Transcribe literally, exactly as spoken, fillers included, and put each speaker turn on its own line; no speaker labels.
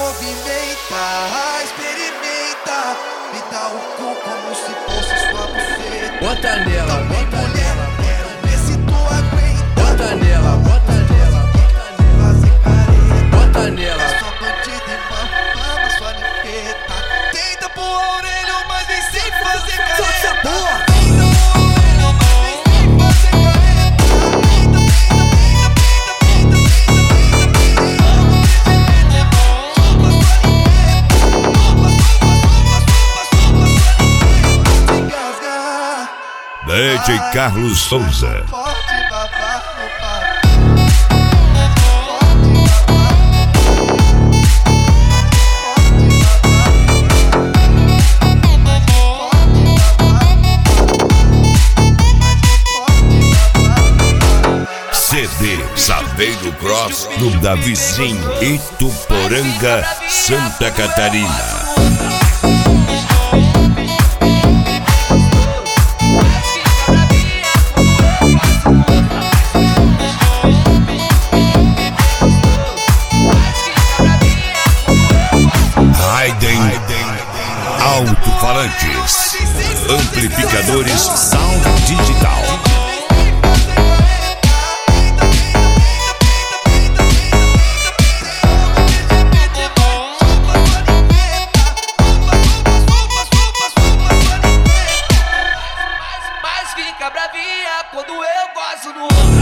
movimenta, experimenta, me dá o cu como se fosse sua buceta.
Bota nela, bota
mulher,
nela,
quero ver se tu aguenta.
bota nela, bota nela,
Fazer careta,
bota nela.
é só bandido e mama sua limpeta. Tenta pôr a orelha, mas vem sem fazer careta.
Essa porra!
Tenta pôr a orelha, mas vem sem fazer careta. Tenta, tenta, tenta, tenta,
D J Carlos Souza.
pode babar no papo.
C D Saveiro Cross do Davizinho, Ituporanga, Santa Catarina. Raiden Alto-falantes, amplificadores Sound Digital.
Mas fica bravinha quando eu gosto no